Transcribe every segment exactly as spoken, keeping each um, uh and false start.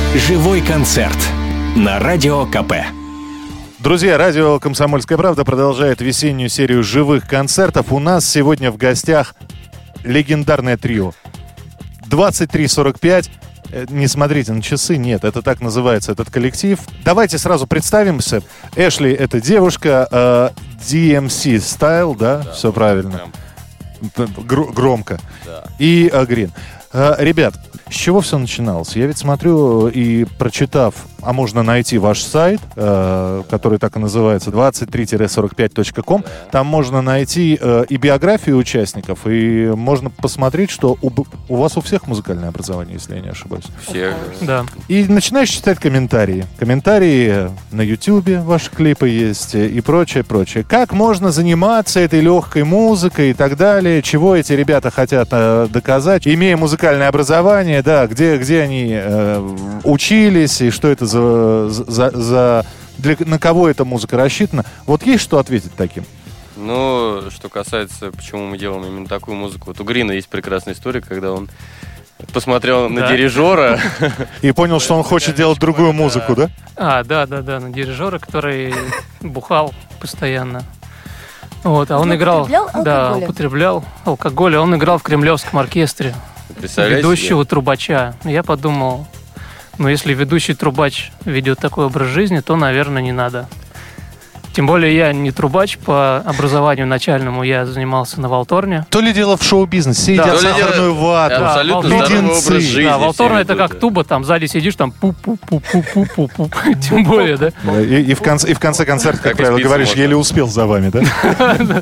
Живой концерт на Радио КП. Друзья, радио «Комсомольская правда» продолжает весеннюю серию живых концертов. У нас сегодня в гостях легендарное трио. двадцать три сорок пять. Не смотрите на часы, нет, это так называется этот коллектив. Давайте сразу представимся. Эшли — это девушка, э, ди эм си Style, да? да Все правильно. Гр- громко. Да. И э, Грин. Э, ребят, с чего все начиналось? Я ведь смотрю и прочитав, а можно найти ваш сайт, э, который так и называется, двадцать три сорок пять точка ком. Да. Там можно найти э, и биографию участников, и можно посмотреть, что у, у вас у всех музыкальное образование, если я не ошибаюсь. Все. Да. И начинаешь читать комментарии. Комментарии на Ютубе, ваши клипы есть и прочее, прочее. Как можно заниматься этой легкой музыкой и так далее? Чего эти ребята хотят э, доказать, имея музыкальное образование, да, где, где они э, учились и что это за, за, за для, на кого эта музыка рассчитана. Вот есть что ответить таким? Ну, что касается, почему мы делаем именно такую музыку. Вот у Грина есть прекрасная история, когда он посмотрел на да. дирижера. И понял, что он хочет делать другую музыку, да? А, да, да, да, на дирижера, который бухал постоянно. Вот, а он играл, да, употреблял алкоголь, а он играл в Кремлевском оркестре ведущего трубача. Я подумал, ну, если ведущий трубач ведет такой образ жизни, то, наверное, не надо. Тем более я не трубач по образованию начальному, я занимался на валторне. То ли дело в шоу-бизнесе, едят да, сахарную вату, да, абсолютно здоровый образ жизни. Да, валторна это как туба, там сзади сидишь, там пу-пу-пу-пу-пу-пу, тем более, да. И в конце концерта, как правило, говоришь, еле успел за вами, да?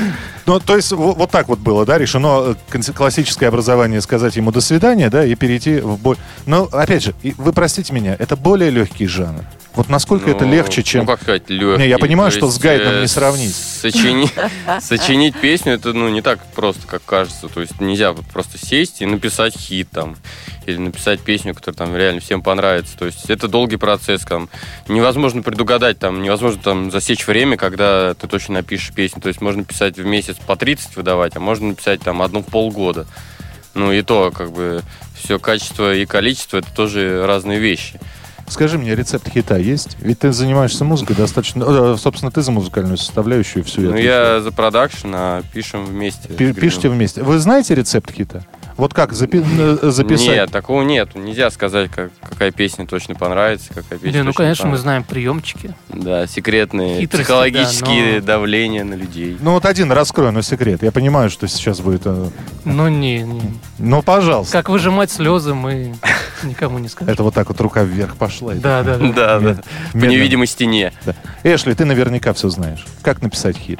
Ну, то есть вот, вот так вот было, да, решено классическое образование сказать ему «до свидания», да, и перейти в бой. Но, опять же, вы простите меня, это более легкий жанр. Вот насколько ну, это легче, чем... Ну, как сказать, легкий. Не, я понимаю, то что есть, с Гайдном не сравнить. Сочинить, сочинить песню, это, ну, не так просто, как кажется. То есть нельзя вот просто сесть и написать хит там. Или написать песню, которая там реально всем понравится. То есть это долгий процесс. Там, невозможно предугадать, там, невозможно там, засечь время, когда ты точно напишешь песню. То есть можно писать в месяц по тридцать выдавать, а можно написать там, одну в полгода. Ну и то, как бы, все качество и количество — это тоже разные вещи. Скажи мне, рецепт хита есть? Ведь ты занимаешься музыкой достаточно... Собственно, ты за музыкальную составляющую всю. Ну, я за продакшн, а пишем вместе. Пи- пишите вместе. Вы знаете рецепт хита? Вот как запи- записать? Нет, такого нет. Нельзя сказать, как, какая песня точно понравится, какая песня. Да, ну, конечно, мы знаем приемчики. Да, секретные, хитрости, психологические да, но... давления на людей. Ну, вот один раскрою, но секрет. Я понимаю, что сейчас будет... Ну, не, не. Ну, пожалуйста. Как выжимать слезы, мы никому не скажем. Это вот так вот рука вверх пошла. Да, да, да. Да, да. По невидимой стене. Эшли, ты наверняка все знаешь. Как написать хит?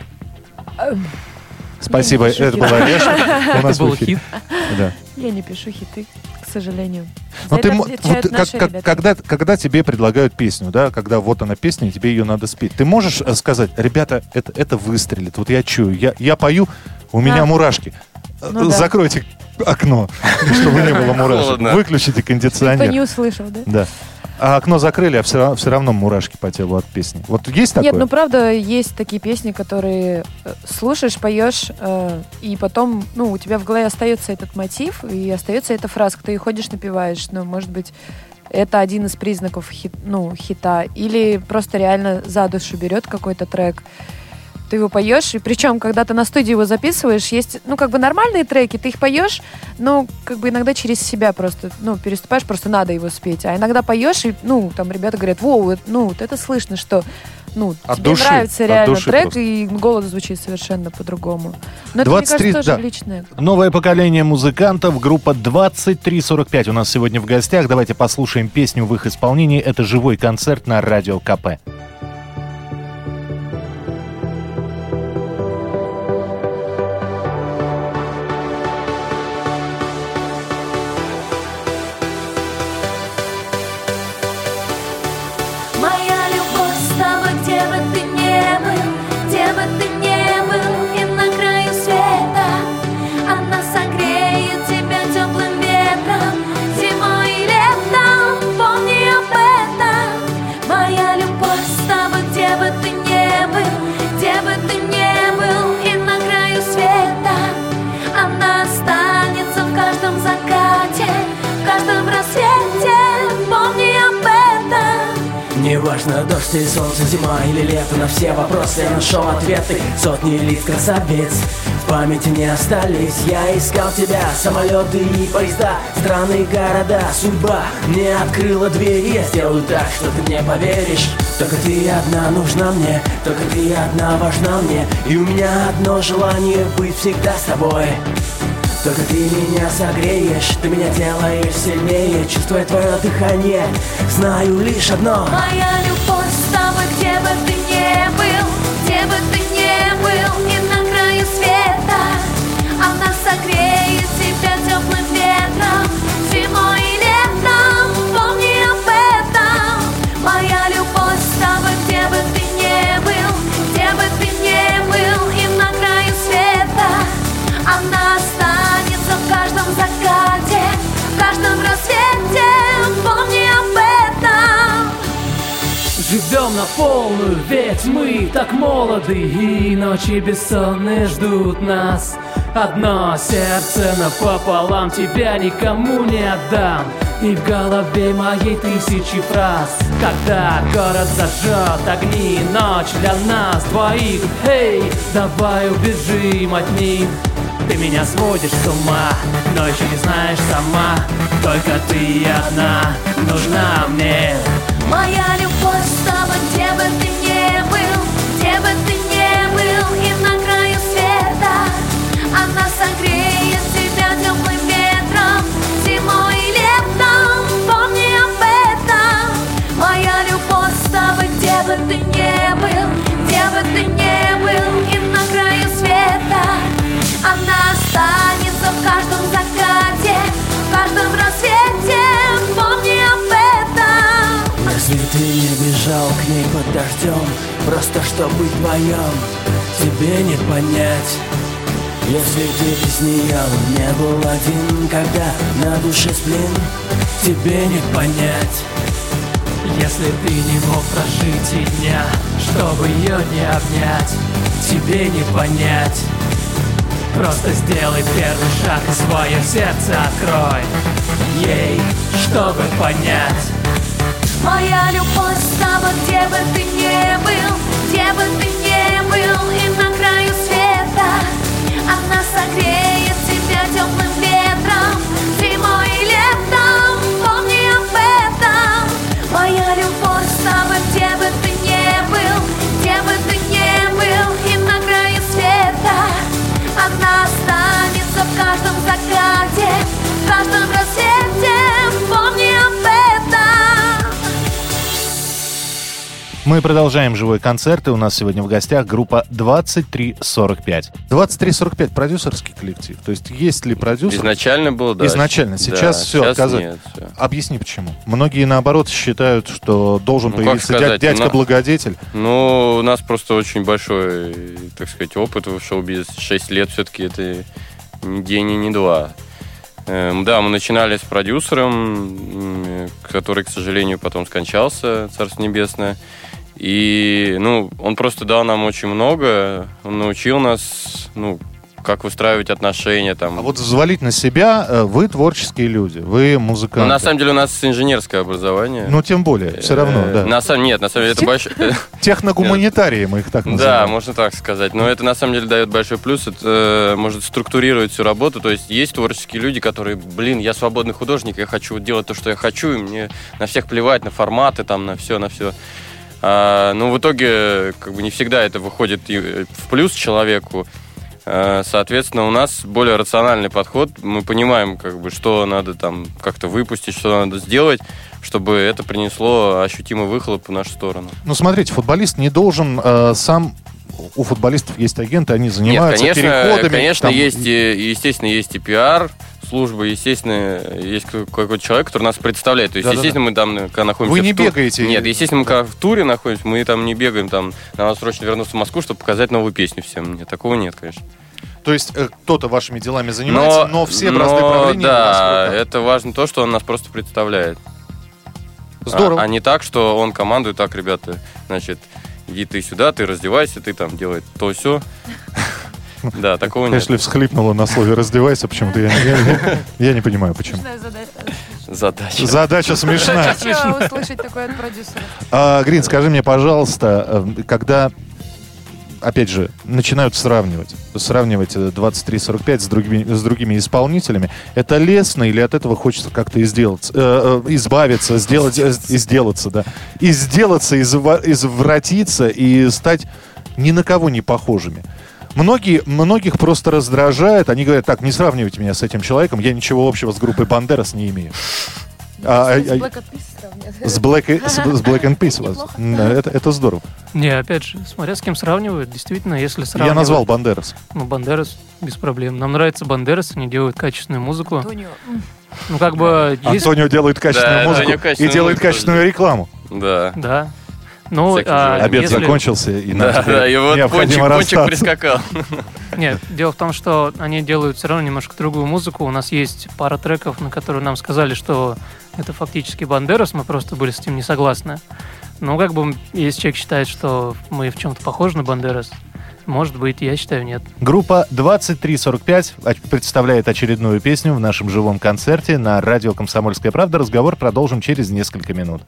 Спасибо, это была Эшли. У нас был хит. Да. Я не пишу хиты, к сожалению. Но ты, вот, как, как, когда, когда тебе предлагают песню, да, когда вот она песня, и тебе ее надо спеть, ты можешь сказать: ребята, это, это выстрелит, вот я чую, я, я пою, у меня а. мурашки. Ну, закройте да. окно, чтобы не было мурашек. Выключите кондиционер. Никто не услышал, да? Да. А окно закрыли, а все, все равно мурашки по телу от песни. Вот есть такое? Нет, ну правда, есть такие песни, которые слушаешь, поешь, э, и потом, ну, у тебя в голове остается этот мотив, и остается эта фраза, ты ходишь, напеваешь. Ну, может быть, это один из признаков хит, ну, хита. Или просто реально за душу берет какой-то трек. Ты его поешь, и причем, когда ты на студии его записываешь, есть, ну, как бы нормальные треки, ты их поешь, но, как бы иногда через себя просто, ну, переступаешь, просто надо его спеть. А иногда поешь, и, ну, там ребята говорят: воу, ну, вот это слышно, что, ну, от тебе души, нравится реально трек, просто. И голос звучит совершенно по-другому. Но это, двадцать три, мне кажется, тоже да. личное. Новое поколение музыкантов, группа двадцать три сорок пять у нас сегодня в гостях. Давайте послушаем песню в их исполнении. Это живой концерт на Радио КП. В каждом рассвете, помни важно, дождь или солнце, зима или лето. На все вопросы я нашел ответы. Сотни лиц красавиц в памяти не остались. Я искал тебя, самолеты и поезда, страны, города, судьба мне открыла двери. Я сделаю так, что ты мне поверишь. Только ты одна нужна мне, только ты одна важна мне. И у меня одно желание — быть всегда с тобой. Только ты меня согреешь, ты меня делаешь сильнее. Чувствуя твое дыхание, знаю лишь одно: моя любовь с тобой, где бы ты ни был, где бы ты ни был, и на краю света. Она согреет тебя теплым ветром, зимой и летом. Помни об этом. Моя любовь с тобой, где бы ты ни был, где бы ты ни был, и на краю света. Она останется в каждом закате, в каждом рассвете. Помни об этом. Живем на полную, ведь мы так молоды, и ночи бессонные ждут нас. Одно сердце напополам, тебя никому не отдам. И в голове моей тысячи фраз. Когда город зажжет огни, ночь для нас двоих. Эй, давай убежим от них. Ты меня сводишь с ума, но еще не знаешь сама. Только ты одна нужна мне. Моя любовь с тобой, где бы ты ни был, где бы ты ни был, и на краю света. Она согреет тебя теплым ветром, зимой и летом. Помни об этом. Моя любовь с тобой, где бы ты ни был, где бы ты ни был, и на краю света. Она останется в каждом закате, в каждом рассвете. Помни об этом. Если ты не бежал к ней под дождем, просто чтобы быть вдвоем, тебе не понять. Если ты без нее не был один, когда на душе сплин, тебе не понять. Если ты не мог прожить и дня, чтобы ее не обнять, тебе не понять. Просто сделай первый шаг и свое сердце открой ей, чтобы понять. Моя любовь с тобой, где бы ты ни был, где бы ты ни был, и на краю света. Она согреет тебя теплым ветром, зимой и летом. Помни об этом. Моя любовь с тобой, где бы ты ни был, где бы ты ни был, и на краю света. Она останется в каждом закате, в каждом рассвете. Помни об этом. Мы продолжаем живой концерт, и у нас сегодня в гостях группа двадцать три сорок пять. двадцать три сорок пять продюсерский коллектив. То есть есть ли продюсер? Изначально был, да. Изначально. Сейчас да, все, сейчас отказать. Нет, все. Объясни почему. Многие, наоборот, считают, что должен ну, появиться сказать, дядька-благодетель. Ну, у нас просто очень большой, так сказать, опыт в шоу-бизнесе. шесть лет все-таки это ни день и не два. Эм, да, мы начинали с продюсером, который, к сожалению, потом скончался, Царство Небесное. И, ну, он просто дал нам очень много, он научил нас, ну, как выстраивать отношения там. А вот взвалить на себя, вы творческие люди, вы музыканты. Ну, на самом деле, у нас инженерское образование. Ну, тем более, все равно, да. На самом, нет, на самом деле, это большой... Техногуманитарии мы их так называем. Да, можно так сказать. Но это, на самом деле, дает большой плюс. Это может структурировать всю работу. То есть есть творческие люди, которые, блин, я свободный художник, я хочу делать то, что я хочу, и мне на всех плевать, на форматы, там, на все, на все. А, ну, в итоге, как бы не всегда это выходит в плюс человеку. А, соответственно, у нас более рациональный подход. Мы понимаем, как бы, что надо там как-то выпустить, что надо сделать, чтобы это принесло ощутимый выхлоп в нашу сторону. Ну, смотрите, футболист не должен э, сам... У футболистов есть агенты, они занимаются Нет, конечно, переходами. Конечно, там... есть, и, естественно, есть и пиар, служба, естественно, есть какой-то человек, который нас представляет. То есть, да, естественно, да, да. мы там, когда находимся Вы не в туре... бегаете? Нет, естественно, мы когда в туре находимся, мы там не бегаем, там, нам надо срочно вернуться в Москву, чтобы показать новую песню всем. Нет, такого нет, конечно. То есть э, кто-то вашими делами занимается, но, но все бразды правления... Да, это важно то, что он нас просто представляет. Здорово. А, а не так, что он командует, так, ребята, значит, иди ты сюда, ты раздевайся, ты там делай то-сё. Да, такого нет. Эшли всхлипнула на слове «раздевайся», почему-то я не понимаю, почему. Задача. Задача смешная. Хочу услышать такое от продюсера. А, Грин, скажи мне, пожалуйста, когда, опять же, начинают сравнивать, сравнивать двадцать три сорок пять с другими, с другими исполнителями, это лестно или от этого хочется как-то изделаться, э, э, избавиться, сделать, э, изделаться, да, и сделаться, изва, извратиться и стать ни на кого не похожими? Многие, многих просто раздражает, они говорят, так, не сравнивайте меня с этим человеком, я ничего общего с группой Бандерас не имею. А, а, С Black Eyed Peas сравнивать. С Black, с, с Black Eyed Peas вас. Это, это здорово. Не, опять же, смотря с кем сравнивают, действительно, если сравнивать... Я назвал Бандерас. Ну, Бандерас, без проблем. Нам нравится Бандерас, они делают качественную музыку. Антонио. Ну, как бы... Есть... Антонио делает качественную Да, музыку качественную и делает музыку. качественную рекламу. Да. Да. Ну, Всякие а, Обед если... закончился, и нам Да, теперь да, и вот пончик, необходимо пончик расстаться. прискакал. Нет, дело в том, что они делают все равно немножко другую музыку. У нас есть пара треков, на которые нам сказали, что это фактически Бандерас, мы просто были с этим не согласны. Ну, как бы, если человек считает, что мы в чем-то похожи на Бандерас, может быть, я считаю, нет. Группа двадцать три сорок пять представляет очередную песню в нашем живом концерте на радио «Комсомольская правда». Разговор продолжим через несколько минут.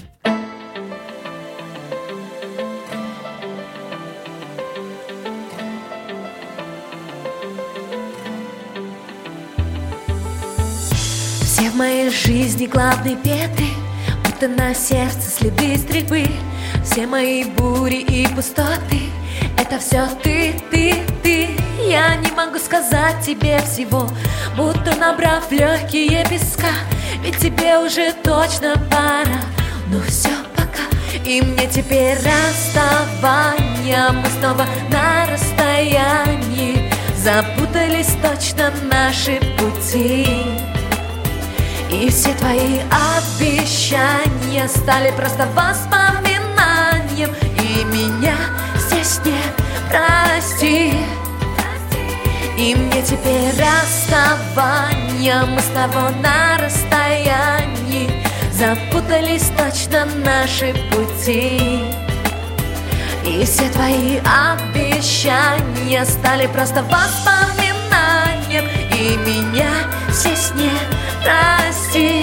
Все в моей жизни главные беды, будто на сердце следы стрельбы. Все мои бури и пустоты, это все ты, ты, ты. Я не могу сказать тебе всего, будто набрав легкие песка. Ведь тебе уже точно пора, ну все, пока. И мне теперь расставание, мы снова на расстоянии. Запутались точно наши пути. И все твои обещания стали просто воспоминанием. И меня здесь нет, прости. И мне теперь расставание, мы с тобой на расстоянии. Запутались точно наши пути. И все твои обещания стали просто воспоминанием. И меня здесь нет, прости.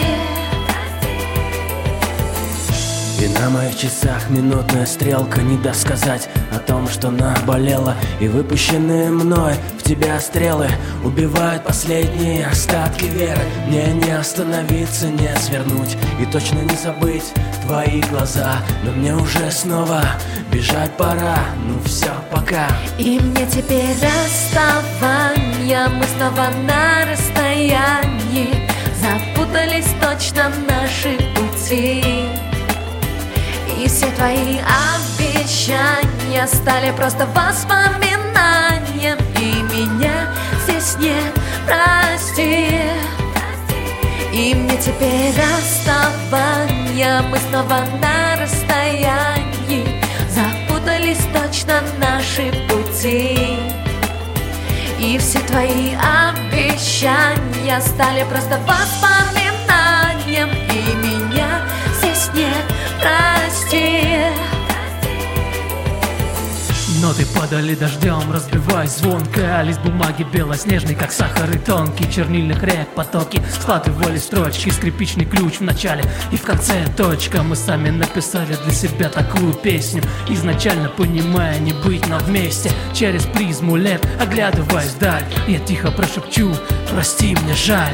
И на моих часах минутная стрелка не даст сказать о том, что наболело. И выпущенные мной в тебя стрелы убивают последние остатки веры. Мне не остановиться, не свернуть и точно не забыть твои глаза. Но мне уже снова бежать пора, ну все, пока. И мне теперь расставание, мы снова на расстоянии. Запутались точно наши пути. И все твои обещания стали просто воспоминанием. И меня здесь нет, прости. И мне теперь расставание, мы снова на расстоянии. Запутались точно наши пути. И все твои обещания стали просто воспоминанием. И меня здесь нет, прости. Ноты падали дождем, разбиваясь звонко. Лист бумаги белоснежный, как сахар и тонкий. Чернильных рек потоки складывали строчки. Скрипичный ключ в начале и в конце точка. Мы сами написали для себя такую песню, изначально понимая не быть нам вместе. Через призму лет, оглядываясь вдаль, я тихо прошепчу: прости, мне жаль.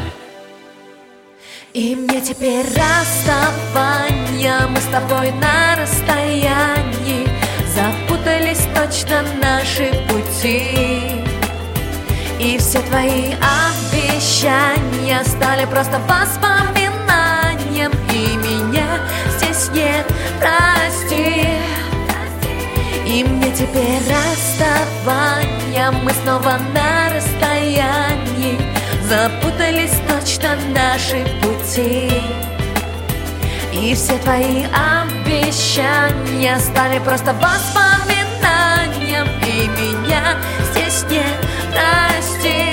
И мне теперь расставание, мы с тобой на расстоянии. Запутались точно наши пути. И все твои обещания стали просто воспоминанием. И меня здесь нет, прости. И мне теперь расставание, мы снова на расстоянии. Запутались точно наши пути. И все твои обещания стали просто воспоминанием. И меня здесь нет, прости.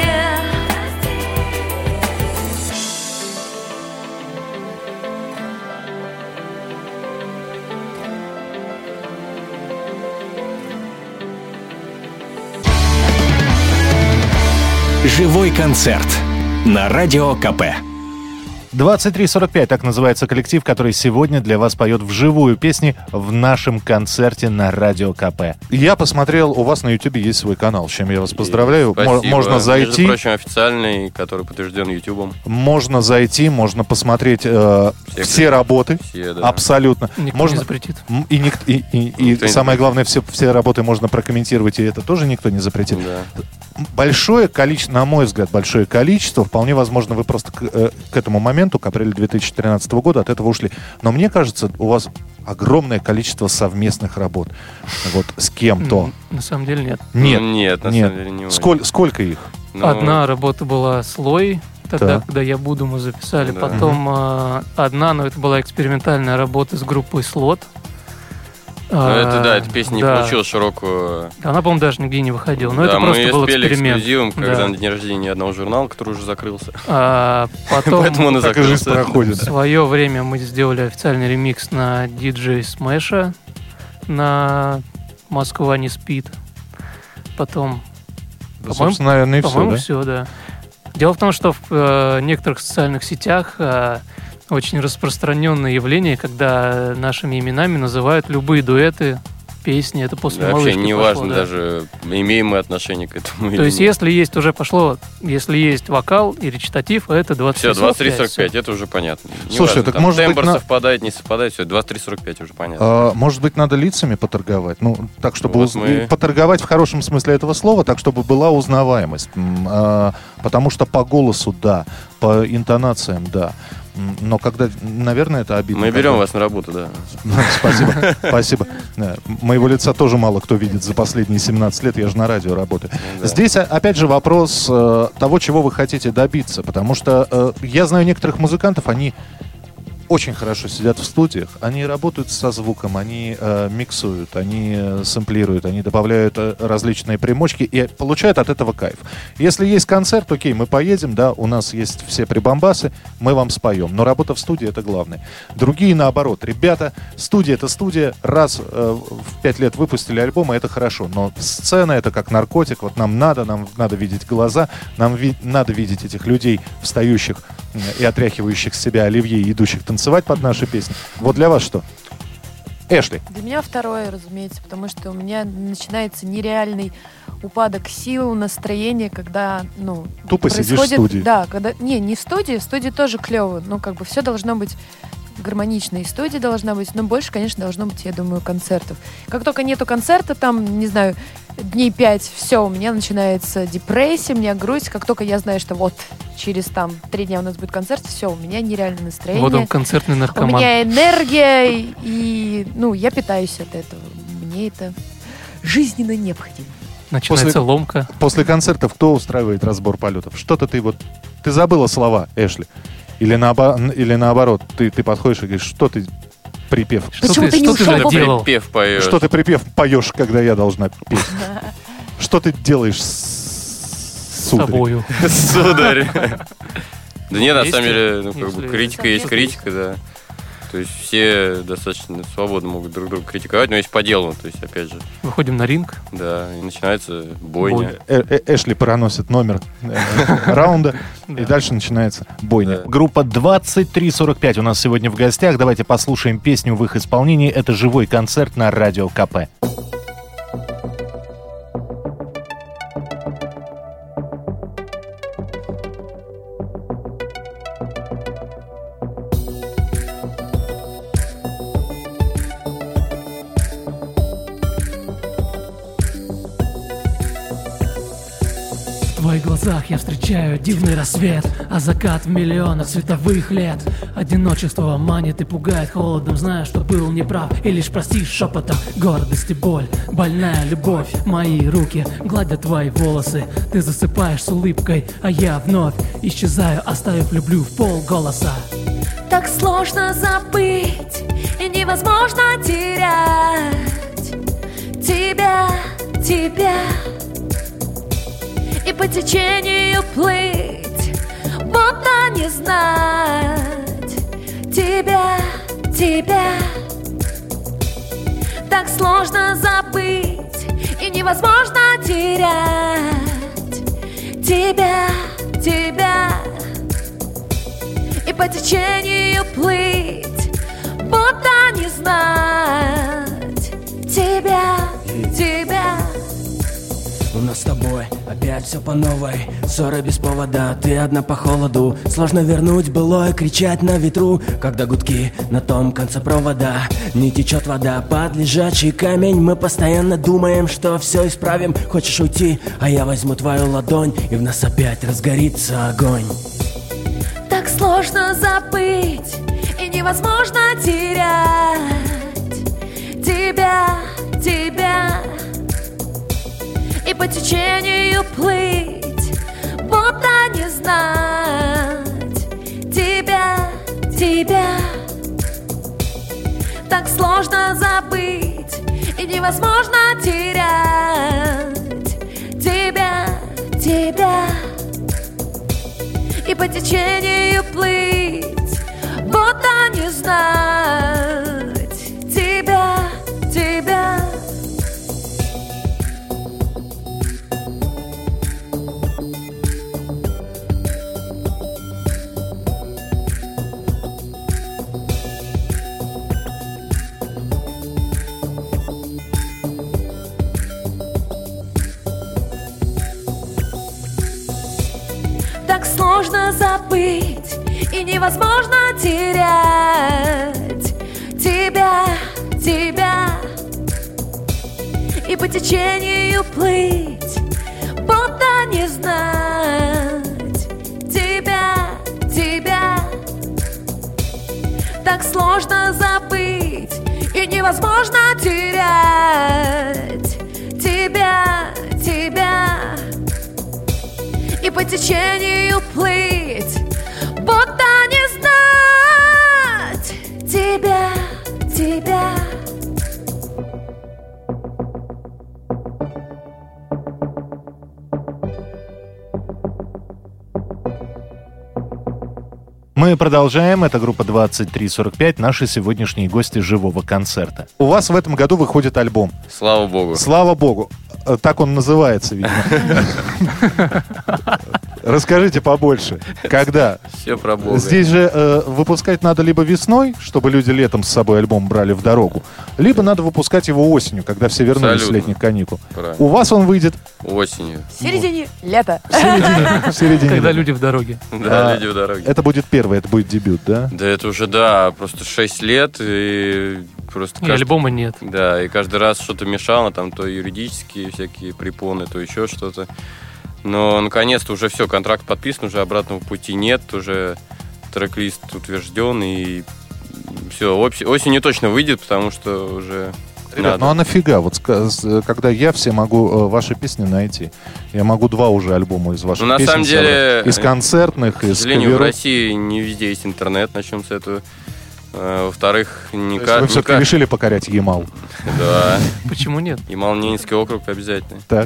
Живой концерт на Радио КП. двадцать три сорок пять, так называется коллектив, который сегодня для вас поет вживую песни в нашем концерте на Радио КП. Я посмотрел, у вас на Ютубе есть свой канал, с чем я вас поздравляю. Спасибо. Можно зайти. Между прочим, официальный, который подтвержден Ютубом. Можно зайти, можно посмотреть э, все, все работы. Все, да. Абсолютно. Никто можно, не запретит. И, и, и, и, и самое главное, все, все работы можно прокомментировать, и это тоже никто не запретит. Да. Большое количество, на мой взгляд, большое количество. Вполне возможно, вы просто к, э, к этому моменту, к апрелю две тысячи тринадцатого года, от этого ушли. Но мне кажется, у вас огромное количество совместных работ. Вот с кем-то. На самом деле нет. Нет, ну, нет, на нет. самом деле не Сколь, сколько их? Ну, одна работа была «Слой», тогда, да. когда «Я буду» мы записали. Да. Потом э, одна, но это была экспериментальная работа с группой «Слот». Ну, это да, эта песня не да. получила широкую... Она, по-моему, даже нигде не выходила. Но да, это просто мы был спели эксперимент. эксклюзивом, когда да. на день рождения одного журнала, который уже закрылся. А потом Поэтому он и закрылся. проходит. в свое время мы сделали официальный ремикс на диджей Смэша на «Москва не спит». Потом, Да, собственно, наверное, и все, по-моему, да? все, да. Дело в том, что в э, некоторых социальных сетях э, очень распространенное явление, когда нашими именами называют любые дуэты, песни. Это после Да, «Малышки» вообще не пошло, важно да. даже, имеем мы отношение к этому. То есть, если есть уже пошло, если есть вокал и речитатив, это двадцать три все, двадцать три сорок пять, это уже понятно. Не Слушай, важно, так там может тембр быть на- совпадает, не совпадает, все, двадцать три сорок пять уже понятно. А, может быть, надо лицами поторговать? Ну, так, чтобы Вот уз- мы- поторговать в хорошем смысле этого слова, так, чтобы была узнаваемость. М, а, потому что по голосу, да, по интонациям, да. М, Но когда, наверное, это обидно. Мы берем когда- вас на работу, да. Спасибо, спасибо. Да, моего лица тоже мало кто видит за последние семнадцать лет, я же на радио работаю. Да. Здесь, а, опять же, вопрос э, того, чего вы хотите добиться, потому что э, я знаю некоторых музыкантов, они очень хорошо сидят в студиях, они работают со звуком, они э, миксуют, они э, сэмплируют, они добавляют э, различные примочки и получают от этого кайф. Если есть концерт, окей, мы поедем, да, у нас есть все прибамбасы, мы вам споем, но работа в студии — это главное. Другие наоборот. Ребята, студия — это студия, раз э, в пять лет выпустили альбом, и это хорошо, но сцена — это как наркотик, вот нам надо, нам надо видеть глаза, нам ви- надо видеть этих людей, встающих э, и отряхивающих с себя оливье, и идущих танцевать под наши песни. Вот для вас что? Эшли. Для меня второе, разумеется, потому что у меня начинается нереальный упадок сил, настроения, когда, ну, Тупо сидишь в происходит... студии. Да, когда... Не, не в студии, в студии тоже клево, ну, как бы все должно быть гармонично, и студия должна быть, но больше, конечно, должно быть, я думаю, концертов. Как только нету концерта, там, не знаю, дней пять, все, у меня начинается депрессия, у меня грусть, как только я знаю, что вот через там три дня у нас будет концерт, все, у меня нереальное настроение. Вот он, концертный У наркоман. меня энергия, и, и, ну, я питаюсь от этого. Мне это жизненно необходимо. Начинается После- ломка. После концертов кто устраивает разбор полетов? Что-то ты вот... Ты забыла слова, Эшли? Или, наобо- или наоборот, ты, ты подходишь и говоришь, что ты припев? Что Почему ты, ты не что ты ушел? наделал? Припев поешь. Что ты припев поешь, когда я должна петь? Что ты делаешь с С сударь? собою. Сударь. Да нет, на Вместе, самом деле, ну, как если- бы критика есть критика, да. То есть все достаточно свободно могут друг друга критиковать, но есть по делу, то есть, опять же, Выходим на ринг. да, и начинается бойня. Э- э- Эшли проносит номер э, раунда, и Да. дальше начинается бойня. Да. Группа двадцать три сорок пять у нас сегодня в гостях. Давайте послушаем песню в их исполнении. Это живой концерт на Радио КП. В твоих глазах я встречаю дивный рассвет, а закат в миллионах световых лет. Одиночество манит и пугает холодом, зная, что был неправ, и лишь простишь шепотом гордость и боль. Больная любовь, мои руки гладят твои волосы. Ты засыпаешь с улыбкой, а я вновь исчезаю, оставив люблю в полголоса. Так сложно забыть и невозможно терять тебя, тебя. И по течению плыть, будто не знать тебя, тебя. Так сложно забыть и невозможно терять тебя, тебя. И по течению плыть, будто не знать тебя, тебя. У нас с тобой опять все по новой. Ссоры без повода, ты одна по холоду. Сложно вернуть былое, кричать на ветру, когда гудки на том конце провода. Не течет вода под лежачий камень. Мы постоянно думаем, что все исправим. Хочешь уйти, а я возьму твою ладонь, и в нас опять разгорится огонь. Так сложно забыть, и невозможно терять тебя, тебя. И по течению плыть, будто не знать тебя, тебя. Так сложно забыть, и невозможно терять тебя, тебя. И по течению плыть, будто не знать тебя, тебя. Так сложно забыть, и невозможно терять тебя, тебя. И по течению плыть, будто не знать тебя, тебя. Так сложно забыть, и невозможно терять тебя, тебя. И по течению плыть, будто не знать тебя, тебя. Мы продолжаем. Это группа двадцать три сорок пять, наши сегодняшние гости живого концерта. У вас в этом году выходит альбом. Слава богу. Слава богу. Так он называется, видимо. Расскажите побольше. Когда? Все про Бога. Здесь же э, выпускать надо либо весной, чтобы люди летом с собой альбом брали в дорогу, либо надо выпускать его осенью, когда все вернулись Абсолютно. с летних каникул. Правильно. У вас он выйдет Осенью. В середине лета. в середине. В середине Когда лета. люди в дороге. Да, А, люди в дороге. Это будет первый, это будет дебют, да? Да это уже, да, просто шесть лет, и просто... И каждый- альбома нет. Да, и каждый раз что-то мешало, там то юридические всякие препоны, то еще что-то. Но наконец-то уже все, контракт подписан, уже обратного пути нет, уже трек-лист утвержден, и все, осенью точно выйдет, потому что уже Ребят, надо. ну а нафига? Вот ска- с- когда я все могу э, ваши песни найти. Я могу два уже альбома из ваших Ну, на песен самом деле, собрать. Из концертных, К из сожалению, в каверов. России не везде есть интернет, начнем с этого. Э, Во-вторых, не То есть ка- вы не все-таки ка- решили покорять Ямал. Да, Почему нет? Ямал-Ненецкий округ обязательно. Так.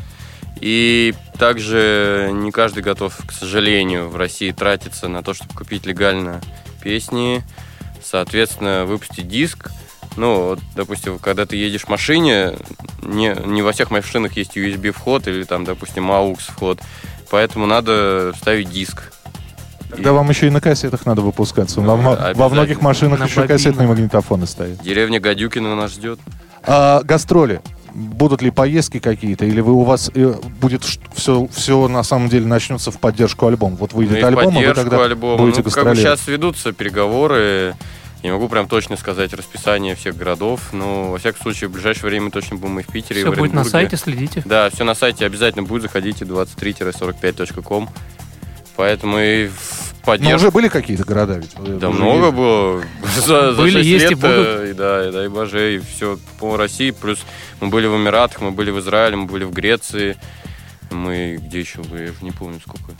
И также не каждый готов, к сожалению, в России тратиться на то, чтобы купить легально песни, соответственно, выпустить диск. Ну, вот, допустим, когда ты едешь в машине, не, не во всех машинах есть ю эс би-вход или там, допустим, аукс-вход, поэтому надо ставить диск. Тогда вам еще и на кассетах надо выпускаться. Во, во Обязательно. многих машинах На еще бобинах. кассетные магнитофоны стоят. Деревня Гадюкина нас ждет. А гастроли? Будут ли поездки какие-то? Или вы у вас э, будет все, все на самом деле начнется в поддержку альбома? Вот выйдет Ну и в альбом, а вы поддержку тогда альбома. будете Ну, как бы гастролировать. сейчас ведутся переговоры. Не могу прям точно сказать расписание всех городов, но, во всяком случае, в ближайшее время точно будем и в Питере, и в Все будет на Оренбурге. сайте, следите. Да, все на сайте обязательно будет. Заходите двадцать три сорок пять точка ком. Поэтому и в Но поддержку... уже были какие-то города ведь? Вы- Да вы же много ездили. было. За, за Были, шесть есть и лет, будут. э, и да, и дай боже, и все по России. Плюс мы были в Эмиратах, мы были в Израиле, мы были в Греции. Мы где еще были? Я уже не помню сколько.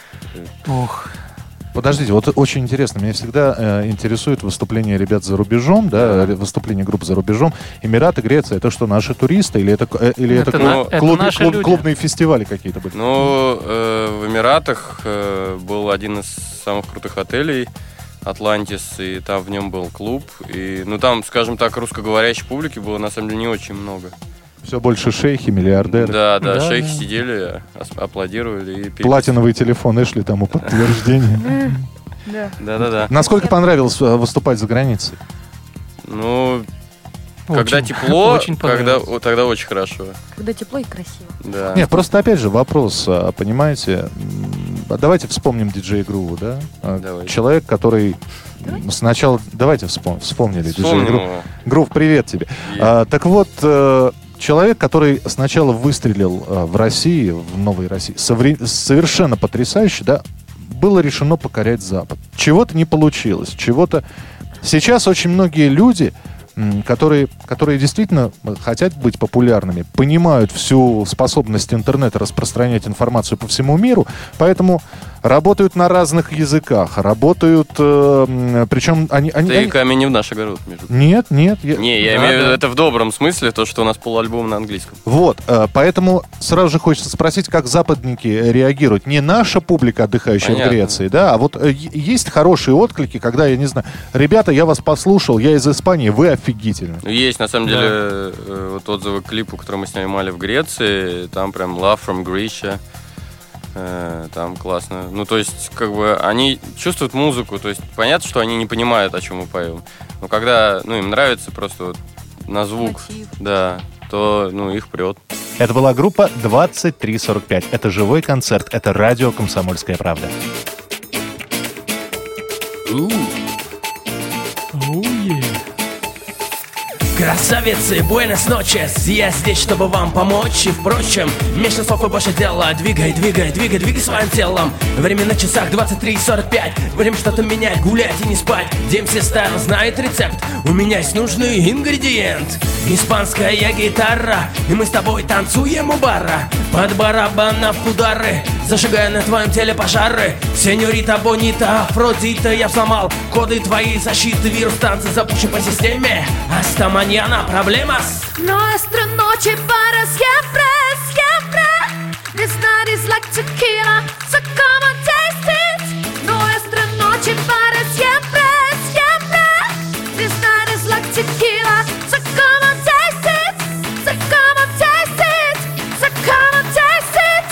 Ох, Подождите, вот очень интересно. Меня всегда э, интересует выступление ребят за рубежом, да, Да. выступление групп за рубежом. Эмираты, Греция, это что, наши туристы или это, э, или это, Это клуб- на- это клуб- наши клуб- люди. клубные фестивали какие-то были? Ну, э, в Эмиратах э, был один из самых крутых отелей, Атлантис, и там в нем был клуб. И, ну, там, скажем так, русскоговорящей публики было, на самом деле, не очень много. Все больше шейхи, миллиардеры. Да, да, Да, шейхи да. сидели, ас- аплодировали и пели. Платиновый телефон Эшли тому подтверждение. Да-да-да. Насколько понравилось выступать за границей? Ну, когда тепло, очень когда, тогда очень хорошо. Когда тепло и красиво. Да. Нет, просто опять же вопрос, понимаете, давайте вспомним диджей Груву, да? Давайте. Человек, который давайте. сначала... Давайте вспом... вспомнили диджей Грув. Грув, привет тебе. А, так вот, человек, который сначала выстрелил в России, в Новой России, совре... совершенно потрясающе, да, было решено покорять Запад. Чего-то не получилось, чего-то... Сейчас очень многие люди... Которые, которые действительно хотят быть популярными, понимают всю способность интернета распространять информацию по всему миру, поэтому работают на разных языках, работают, э, причем они... они, Ты они... камень не в наш огород, между прочим. Нет, нет. Я... Не, я да, имею в виду, да. это в добром смысле, то, что у нас полуальбом на английском. Вот, э, поэтому сразу же хочется спросить, как западники реагируют. Не наша публика, отдыхающая Понятно. в Греции, да, а вот э, есть хорошие отклики, когда, я не знаю, ребята, я вас послушал, я из Испании, вы офигительны. Есть, на самом да. деле, э, вот отзывы к клипу, который мы снимали в Греции, там прям Love from Grecia. Там классно. Ну, то есть, как бы, они чувствуют музыку, то есть, понятно, что они не понимают, о чем мы поем. Но когда, ну, им нравится просто вот на звук, Мотив. да, то, ну, их прет. Это была группа двадцать три сорок пять. Это живой концерт, это радио «Комсомольская правда». Ooh. Oh, yeah. Красавицы, буэнос ночес, я здесь, чтобы вам помочь. И впрочем, меньше слов и больше дела. Двигай, двигай, двигай, двигай своим телом. Время на часах двадцать три сорок пять. Время что-то менять, гулять и не спать. ди эм си Style знает рецепт. У меня есть нужный ингредиент. Испанская гитара, и мы с тобой танцуем у бара. Под барабанов удары, зажигая на твоем теле пожары. Сеньорита Бонита, Афродита, я взломал коды твоей защиты. Вирус танца запущен по системе. Hasta mañana, problemas. Nuestra noche para siempre, siempre. This night is like tequila, so come and taste it. Nuestra noche para siempre, siempre. This night is like tequila, so come and taste it. So come and taste it. So come and taste it.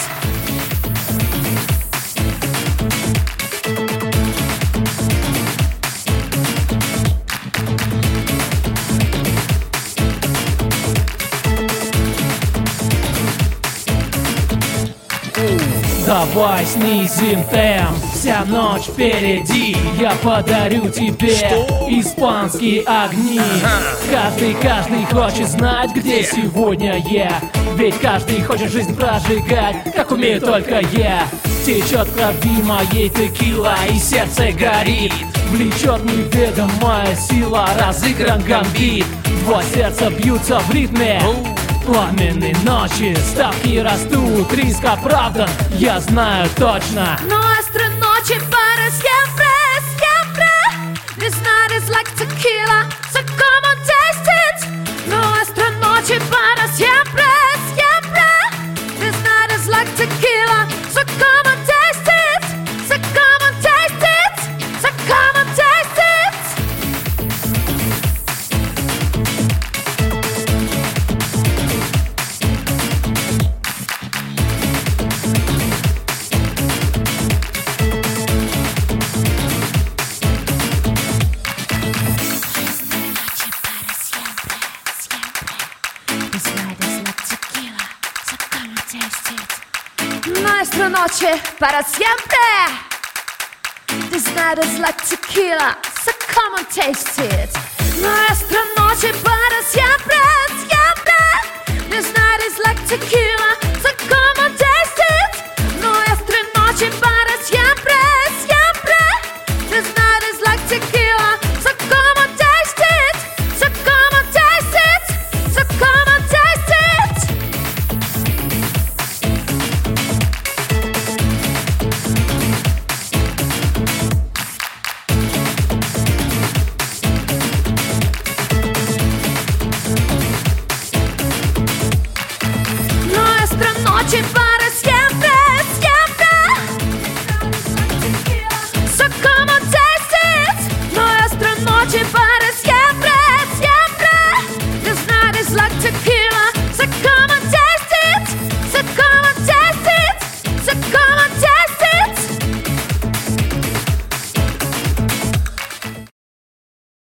Давай снизим темп, вся ночь впереди. Я подарю тебе Что? испанские огни. Каждый, каждый хочет знать, где сегодня я. Ведь каждый хочет жизнь прожигать, как умею только я. Течет в крови моей текила, и сердце горит. Влечет неведомая сила, разыгран гамбит. Два сердца бьются в ритме. Пламенные ночи, ставки растут, риск оправдан, я знаю точно. Nuestra noche para siempre, siempre. This night is like tequila, so come and taste it. Nuestra noche para siempre, siempre. This night is like tequila, so come and taste it. So come and taste it. So come and taste it. Nuestra noche para siempre. This night is like tequila, so come and taste it. Nuestra